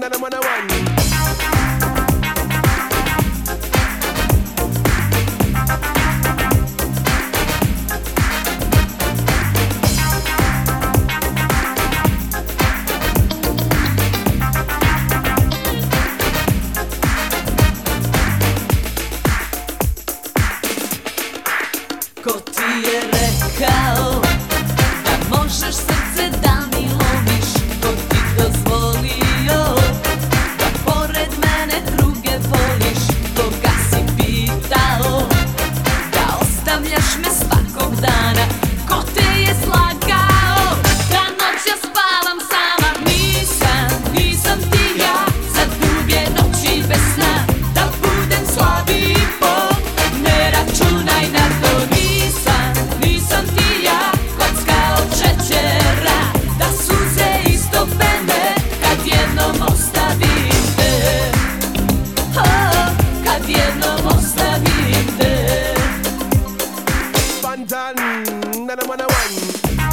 that I'm on a one. Ko ti je rekao da možeš srce da mi lomiš? Ko ti dozvolio da pored mene druge voliš? Koga si pitao da ostavljaš me svakog dana? Ko te je slagao da noćas spavam sama? Nisam ti ja za duge noći bez sna, da budem slabi pol, ne računaj na to. Nisam ti ja kocka od šećera, da suze istope me kad jednom ostavim te. Kad jednom ostavim te. Bantan, that I'm on a one.